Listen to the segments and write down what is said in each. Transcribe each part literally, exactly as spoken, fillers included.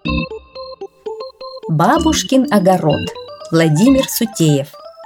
Бабушкин огород. Владимир Сутеев.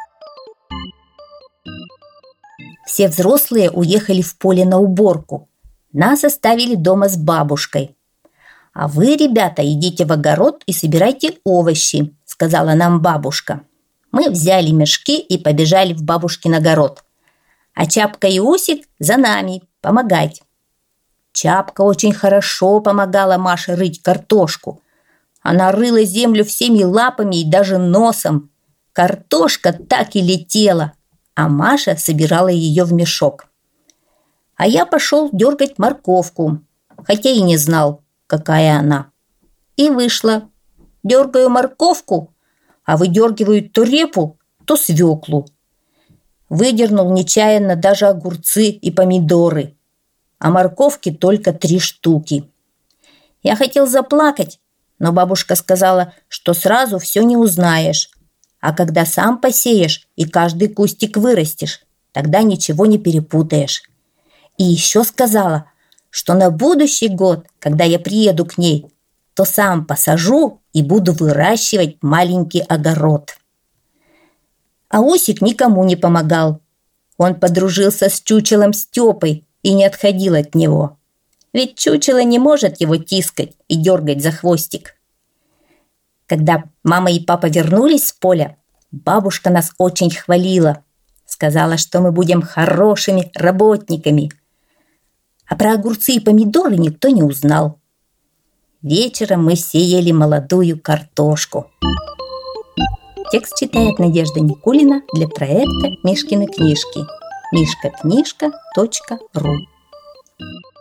Все взрослые уехали в поле на уборку. Нас оставили дома с бабушкой. «А вы, ребята, идите в огород и собирайте овощи», — сказала нам бабушка. Мы взяли мешки и побежали в бабушкин огород. А Чапка и Усик за нами помогать. Чапка очень хорошо помогала Маше рыть картошку. Она рыла землю всеми лапами и даже носом. Картошка так и летела, а Маша собирала ее в мешок. А я пошел дергать морковку, хотя и не знал, какая она. И вышло. Дергаю морковку, а выдергиваю то репу, то свеклу. Выдернул нечаянно даже огурцы и помидоры, а морковки только три штуки. Я хотел заплакать, но бабушка сказала, что сразу все не узнаешь, а когда сам посеешь и каждый кустик вырастешь, тогда ничего не перепутаешь. И еще сказала, что на будущий год, когда я приеду к ней, то сам посажу и буду выращивать маленький огород. А Усик никому не помогал. Он подружился с чучелом Степой и не отходил от него. Ведь чучело не может его тискать и дергать за хвостик. Когда мама и папа вернулись с поля, бабушка нас очень хвалила. Сказала, что мы будем хорошими работниками. А про огурцы и помидоры никто не узнал. Вечером мы сеяли молодую картошку. Текст читает Надежда Никулина для проекта «Мишкины книжки». мишка книжка точка ру